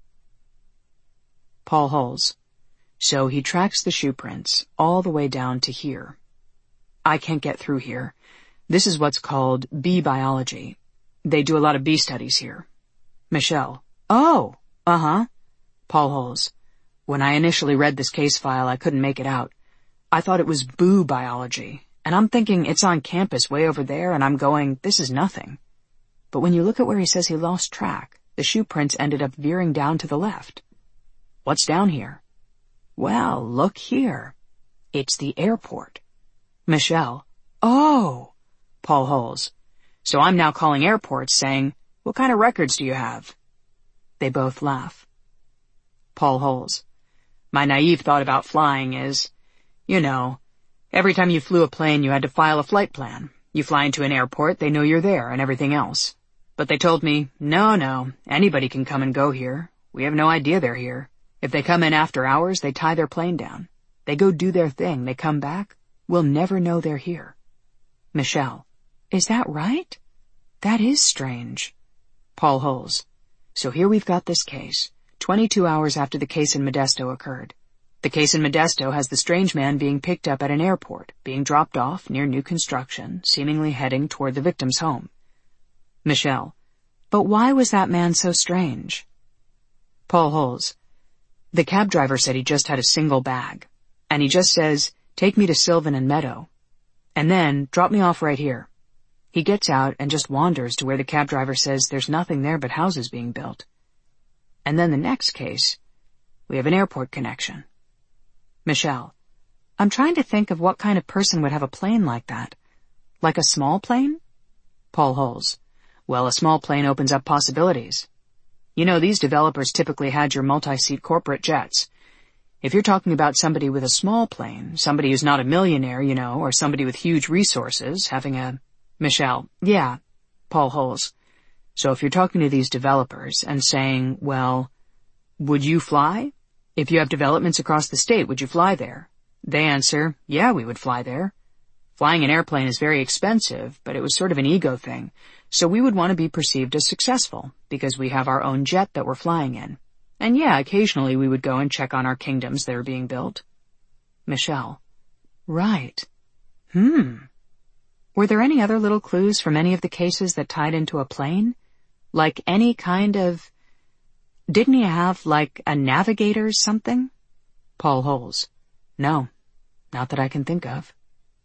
Paul Holes. So he tracks the shoe prints all the way down to here. I can't get through here. This is what's called bee biology. They do a lot of bee studies here. Michelle. Oh, uh-huh. Paul Holes. When I initially read this case file, I couldn't make it out. I thought it was boo biology. And I'm thinking it's on campus way over there, and I'm going, this is nothing. But when you look at where he says he lost track, the shoe prints ended up veering down to the left. What's down here? Well, look here. It's the airport. Michelle. Oh! Paul Holes. So I'm now calling airports saying, what kind of records do you have? They both laugh. Paul Holes. My naive thought about flying is, you know, every time you flew a plane, you had to file a flight plan. You fly into an airport, they know you're there and everything else. But they told me, no, no, anybody can come and go here. We have no idea they're here. If they come in after hours, they tie their plane down. They go do their thing. They come back. We'll never know they're here. Michelle. Is that right? That is strange. Paul Holes. So here we've got this case, twenty-two hours after the case in Modesto occurred. The case in Modesto has the strange man being picked up at an airport, being dropped off near new construction, seemingly heading toward the victim's home. Michelle. But why was that man so strange? Paul Holes. The cab driver said he just had a single bag, and he just says, Take me to Sylvan and Meadow. And then drop me off right here. He gets out and just wanders to where the cab driver says there's nothing there but houses being built. And then the next case, we have an airport connection. Michelle, I'm trying to think of what kind of person would have a plane like that. Like a small plane? Paul Holes, well, a small plane opens up possibilities. You know, these developers typically had your multi-seat corporate jets. If you're talking about somebody with a small plane, somebody who's not a millionaire, you know, or somebody with huge resources, having a... Michelle, yeah, Paul Holes. So if you're talking to these developers and saying, well, would you fly? If you have developments across the state, would you fly there? They answer, yeah, we would fly there. Flying an airplane is very expensive, but it was sort of an ego thing. So we would want to be perceived as successful because we have our own jet that we're flying in. And yeah, occasionally we would go and check on our kingdoms that are being built. Michelle, right. Hmm. Were there any other little clues from any of the cases that tied into a plane? Like any kind of... Didn't he have, like, a navigator or something? Paul Holes, no, not that I can think of.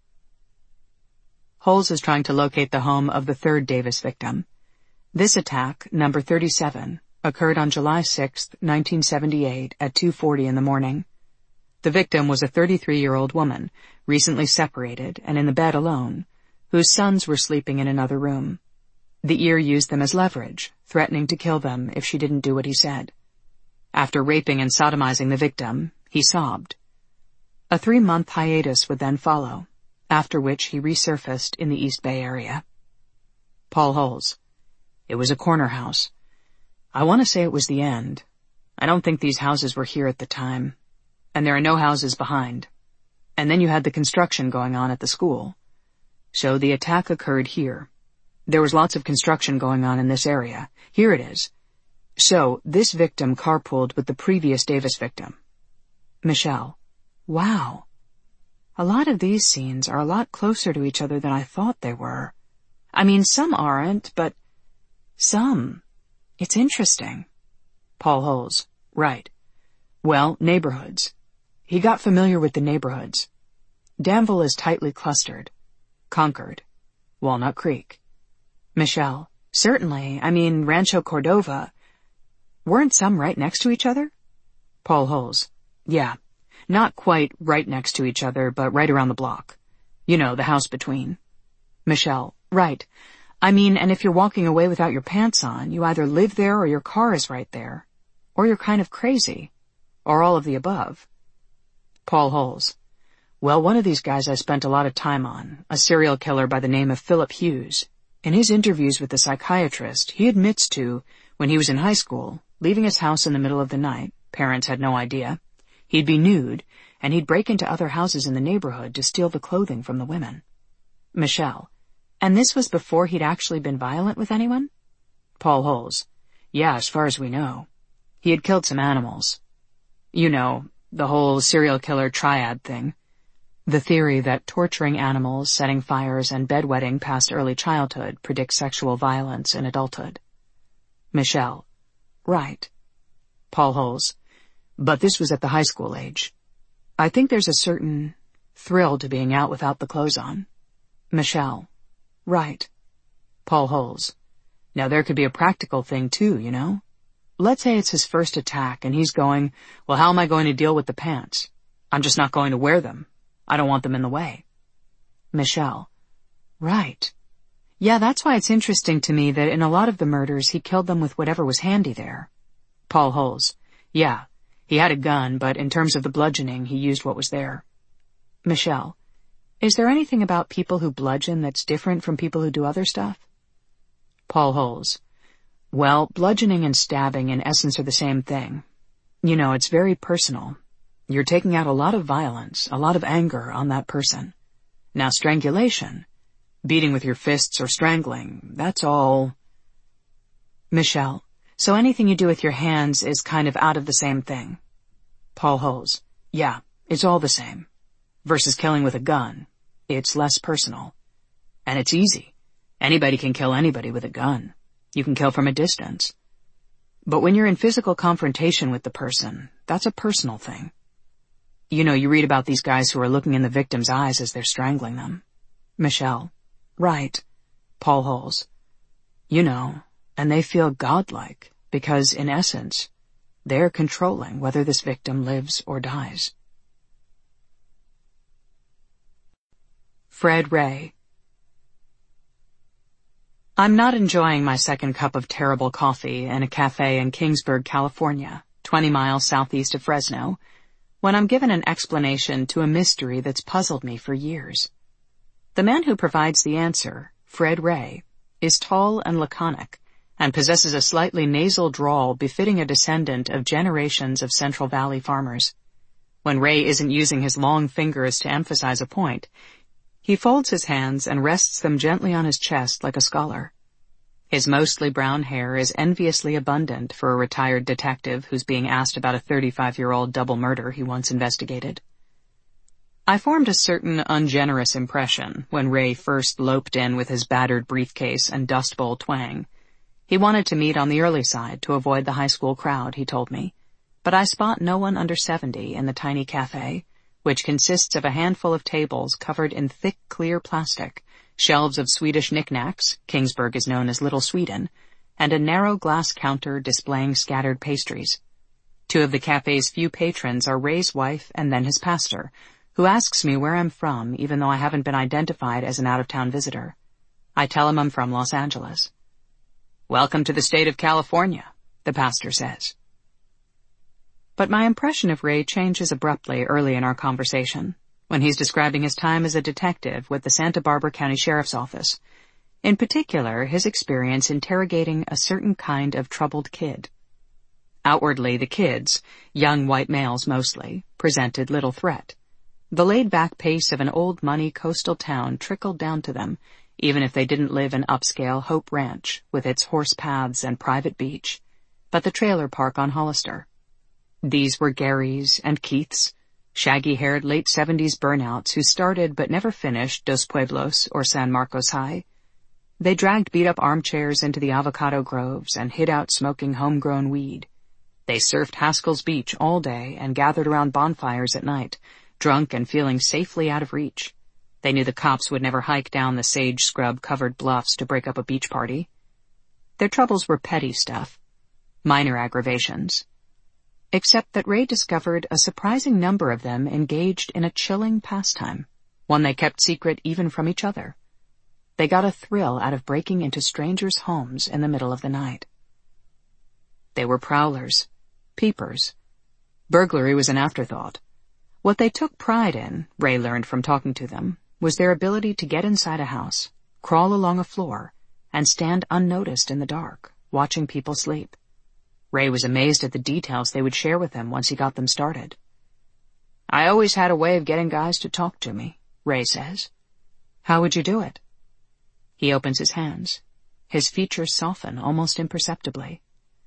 Holes is trying to locate the home of the third Davis victim. This attack, number thirty-seven, occurred on July sixth, nineteen seventy-eight at two forty in the morning. The victim was a thirty-three-year-old woman, recently separated and in the bed alone, whose sons were sleeping in another room. The ear used them as leverage, threatening to kill them if she didn't do what he said. After raping and sodomizing the victim, he sobbed. A three-month hiatus would then follow, after which he resurfaced in the East Bay area. Paul Holes, it was a corner house. I want to say it was the end. I don't think these houses were here at the time. And there are no houses behind. And then you had the construction going on at the school. So the attack occurred here. There was lots of construction going on in this area. Here it is. So this victim carpooled with the previous Davis victim. Michelle, wow. A lot of these scenes are a lot closer to each other than I thought they were. I mean, some aren't, but some. It's interesting. Paul Holes, right. Well, neighborhoods. He got familiar with the neighborhoods. Danville is tightly clustered. Concord. Walnut Creek. Michelle, certainly. I mean, Rancho Cordova. Weren't some right next to each other? Paul Holes, yeah. Not quite right next to each other, but right around the block. You know, the house between. Michelle, right. I mean, and if you're walking away without your pants on, you either live there or your car is right there. Or you're kind of crazy. Or all of the above. Paul Holes, well, one of these guys I spent a lot of time on, a serial killer by the name of Philip Hughes. In his interviews with the psychiatrist, he admits to, when he was in high school, leaving his house in the middle of the night, parents had no idea, he'd be nude, and he'd break into other houses in the neighborhood to steal the clothing from the women. Michelle, and this was before he'd actually been violent with anyone? Paul Holes, yeah, as far as we know. He had killed some animals. You know, the whole serial killer triad thing. The theory that torturing animals, setting fires, and bedwetting past early childhood predicts sexual violence in adulthood. Michelle, right. Paul Holes, but this was at the high school age. I think there's a certain thrill to being out without the clothes on. Michelle, right. Paul Holes, now there could be a practical thing too, you know? Let's say it's his first attack and he's going, well, how am I going to deal with the pants? I'm just not going to wear them. I don't want them in the way. Michelle, right. Yeah, that's why it's interesting to me that in a lot of the murders he killed them with whatever was handy there. Paul Holes, yeah, he had a gun, but in terms of the bludgeoning, he used what was there. Michelle, is there anything about people who bludgeon that's different from people who do other stuff? Paul Holes, well, bludgeoning and stabbing in essence are the same thing. You know, it's very personal. You're taking out a lot of violence, a lot of anger on that person. Now, strangulation, beating with your fists or strangling, that's all... Michelle, so anything you do with your hands is kind of out of the same thing. Paul Holes, yeah, it's all the same. Versus killing with a gun, it's less personal. And it's easy. Anybody can kill anybody with a gun. You can kill from a distance. But when you're in physical confrontation with the person, that's a personal thing. You know, you read about these guys who are looking in the victim's eyes as they're strangling them. Michelle. Right. Paul Holes. You know, and they feel godlike, because in essence, they're controlling whether this victim lives or dies. Fred Ray. I'm not enjoying my second cup of terrible coffee in a cafe in Kingsburg, California, twenty miles southeast of Fresno, when I'm given an explanation to a mystery that's puzzled me for years. The man who provides the answer, Fred Ray, is tall and laconic, and possesses a slightly nasal drawl befitting a descendant of generations of Central Valley farmers. When Ray isn't using his long fingers to emphasize a point, he folds his hands and rests them gently on his chest like a scholar. His mostly brown hair is enviously abundant for a retired detective who's being asked about a thirty-five-year-old double murder he once investigated. I formed a certain ungenerous impression when Ray first loped in with his battered briefcase and Dust Bowl twang. He wanted to meet on the early side to avoid the high school crowd, he told me, but I spot no one under seventy in the tiny cafe, which consists of a handful of tables covered in thick, clear plastic, shelves of Swedish knickknacks, Kingsburg is known as Little Sweden, and a narrow glass counter displaying scattered pastries. Two of the cafe's few patrons are Ray's wife and then his pastor, who asks me where I'm from even though I haven't been identified as an out-of-town visitor. I tell him I'm from Los Angeles. Welcome to the state of California, the pastor says. But my impression of Ray changes abruptly early in our conversation, when he's describing his time as a detective with the Santa Barbara County Sheriff's Office, in particular his experience interrogating a certain kind of troubled kid. Outwardly, the kids, young white males mostly, presented little threat. The laid-back pace of an old-money coastal town trickled down to them, even if they didn't live in upscale Hope Ranch with its horse paths and private beach, but the trailer park on Hollister. These were Garys and Keiths, shaggy-haired late seventies burnouts who started but never finished Dos Pueblos or San Marcos High. They dragged beat-up armchairs into the avocado groves and hid out smoking homegrown weed. They surfed Haskell's Beach all day and gathered around bonfires at night, drunk and feeling safely out of reach. They knew the cops would never hike down the sage scrub-covered bluffs to break up a beach party. Their troubles were petty stuff, minor aggravations. Except that Ray discovered a surprising number of them engaged in a chilling pastime, one they kept secret even from each other. They got a thrill out of breaking into strangers' homes in the middle of the night. They were prowlers, peepers. Burglary was an afterthought. What they took pride in, Ray learned from talking to them, was their ability to get inside a house, crawl along a floor, and stand unnoticed in the dark, watching people sleep. Ray was amazed at the details they would share with him once he got them started. I always had a way of getting guys to talk to me, Ray says. How would you do it? He opens his hands. His features soften almost imperceptibly.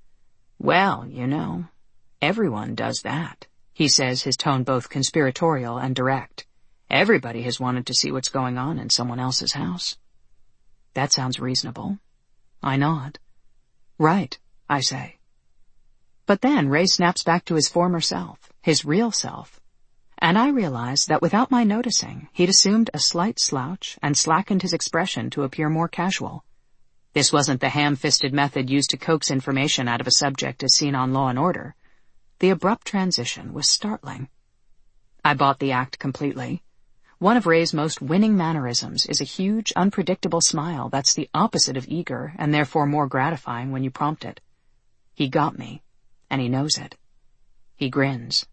Well, you know, everyone does that, he says, his tone both conspiratorial and direct. Everybody has wanted to see what's going on in someone else's house. That sounds reasonable. I nod. Right, I say. But then Ray snaps back to his former self, his real self, and I realize that without my noticing, he'd assumed a slight slouch and slackened his expression to appear more casual. This wasn't the ham-fisted method used to coax information out of a subject as seen on Law and Order. The abrupt transition was startling. I bought the act completely. One of Ray's most winning mannerisms is a huge, unpredictable smile that's the opposite of eager and therefore more gratifying when you prompt it. He got me. And he knows it. He grins.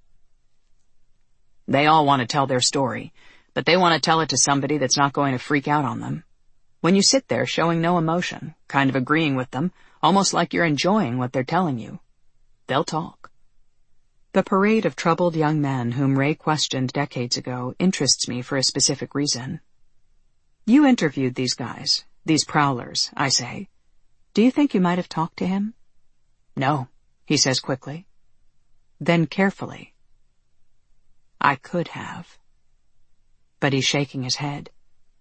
They all want to tell their story, but they want to tell it to somebody that's not going to freak out on them. When you sit there showing no emotion, kind of agreeing with them, almost like you're enjoying what they're telling you, they'll talk. The parade of troubled young men whom Ray questioned decades ago interests me for a specific reason. You interviewed these guys, these prowlers, I say. Do you think you might have talked to him? No. He says quickly. Then carefully. I could have. But he's shaking his head.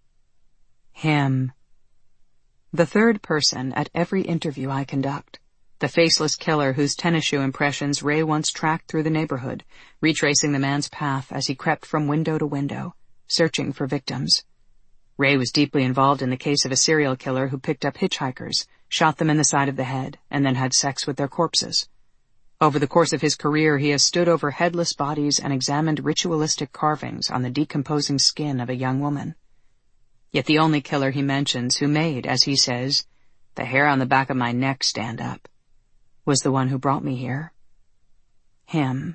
Him. The third person at every interview I conduct. The faceless killer whose tennis shoe impressions Ray once tracked through the neighborhood, retracing the man's path as he crept from window to window, searching for victims. Ray was deeply involved in the case of a serial killer who picked up hitchhikers, shot them in the side of the head, and then had sex with their corpses. Over the course of his career, he has stood over headless bodies and examined ritualistic carvings on the decomposing skin of a young woman. Yet the only killer he mentions who made, as he says, the hair on the back of my neck stand up, was the one who brought me here. Him.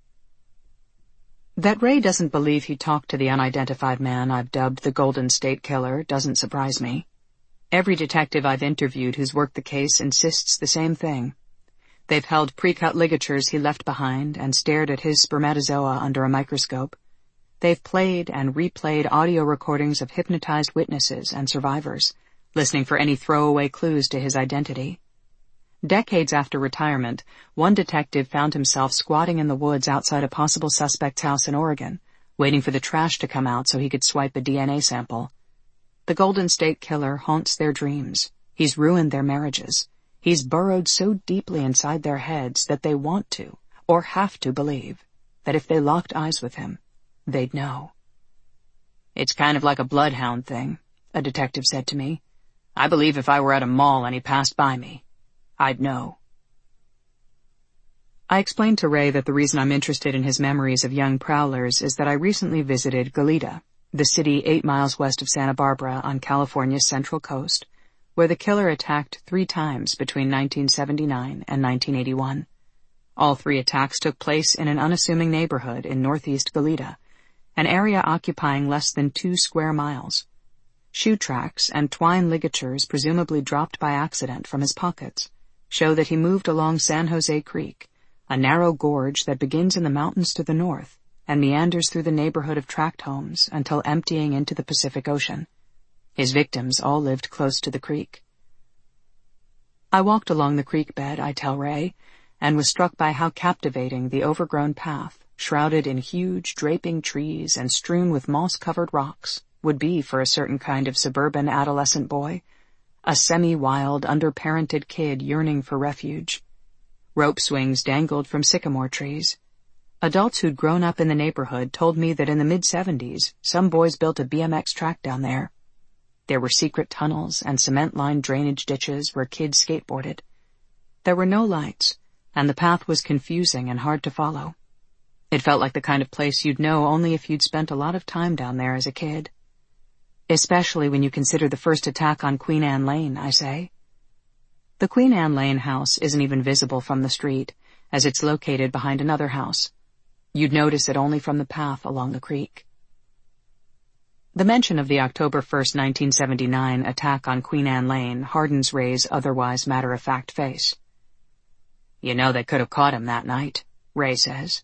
That Ray doesn't believe he talked to the unidentified man I've dubbed the Golden State Killer doesn't surprise me. Every detective I've interviewed who's worked the case insists the same thing. They've held pre-cut ligatures he left behind and stared at his spermatozoa under a microscope. They've played and replayed audio recordings of hypnotized witnesses and survivors, listening for any throwaway clues to his identity. Decades after retirement, one detective found himself squatting in the woods outside a possible suspect's house in Oregon, waiting for the trash to come out so he could swipe a D N A sample. The Golden State Killer haunts their dreams. He's ruined their marriages. He's burrowed so deeply inside their heads that they want to, or have to believe, that if they locked eyes with him, they'd know. It's kind of like a bloodhound thing, a detective said to me. I believe if I were at a mall and he passed by me, I'd know. I explained to Ray that the reason I'm interested in his memories of young prowlers is that I recently visited Goleta, the city eight miles west of Santa Barbara on California's central coast, where the killer attacked three times between nineteen seventy-nine and nineteen eighty-one. All three attacks took place in an unassuming neighborhood in northeast Goleta, an area occupying less than two square miles. Shoe tracks and twine ligatures presumably dropped by accident from his pockets show that he moved along San Jose Creek, a narrow gorge that begins in the mountains to the north and meanders through the neighborhood of tract homes until emptying into the Pacific Ocean. His victims all lived close to the creek. I walked along the creek bed, I tell Ray, and was struck by how captivating the overgrown path, shrouded in huge, draping trees and strewn with moss-covered rocks, would be for a certain kind of suburban adolescent boy, a semi-wild, under-parented kid yearning for refuge. Rope swings dangled from sycamore trees. Adults who'd grown up in the neighborhood told me that in the mid-seventies, some boys built a B M X track down there. There were secret tunnels and cement-lined drainage ditches where kids skateboarded. There were no lights, and the path was confusing and hard to follow. It felt like the kind of place you'd know only if you'd spent a lot of time down there as a kid. Especially when you consider the first attack on Queen Anne Lane, I say. The Queen Anne Lane house isn't even visible from the street, as it's located behind another house. You'd notice it only from the path along the creek. The mention of the October first, nineteen seventy-nine attack on Queen Anne Lane hardens Ray's otherwise matter-of-fact face. You know they could have caught him that night, Ray says.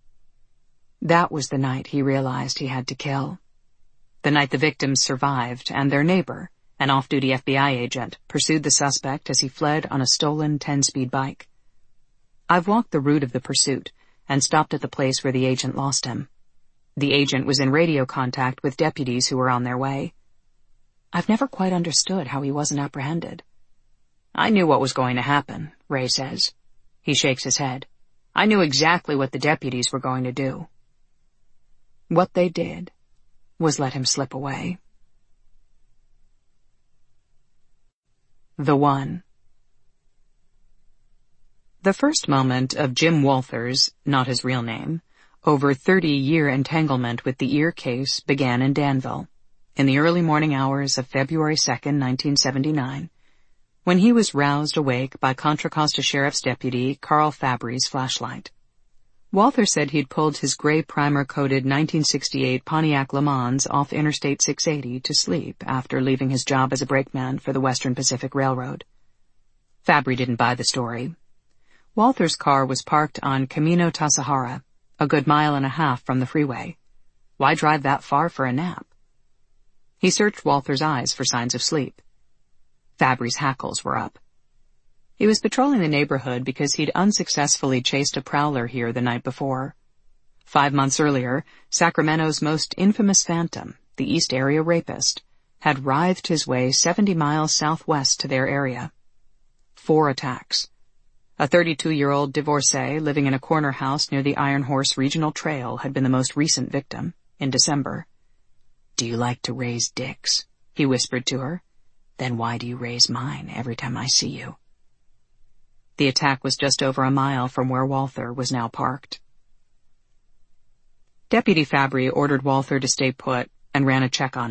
That was the night he realized he had to kill. The night the victims survived and their neighbor, an off-duty F B I agent, pursued the suspect as he fled on a stolen ten-speed bike. I've walked the route of the pursuit and stopped at the place where the agent lost him. The agent was in radio contact with deputies who were on their way. I've never quite understood how he wasn't apprehended. I knew what was going to happen, Ray says. He shakes his head. I knew exactly what the deputies were going to do. What they did was let him slip away. The One. The first moment of Jim Walther's, not his real name, over thirty-year entanglement with the ear case began in Danville, in the early morning hours of February second, nineteen seventy-nine, when he was roused awake by Contra Costa Sheriff's Deputy Carl Fabry's flashlight. Walther said he'd pulled his gray primer-coated nineteen sixty-eight Pontiac Le Mans off Interstate six eighty to sleep after leaving his job as a brakeman for the Western Pacific Railroad. Fabry didn't buy the story. Walther's car was parked on Camino Tasajara, a good mile and a half from the freeway. Why drive that far for a nap? He searched Walther's eyes for signs of sleep. Fabry's hackles were up. He was patrolling the neighborhood because he'd unsuccessfully chased a prowler here the night before. Five months earlier, Sacramento's most infamous phantom, the East Area Rapist, had writhed his way seventy miles southwest to their area. Four attacks. A thirty-two-year-old divorcee living in a corner house near the Iron Horse Regional Trail had been the most recent victim, in December. "Do you like to raise dicks?" he whispered to her. "Then why do you raise mine every time I see you?" The attack was just over a mile from where Walther was now parked. Deputy Fabry ordered Walther to stay put and ran a check on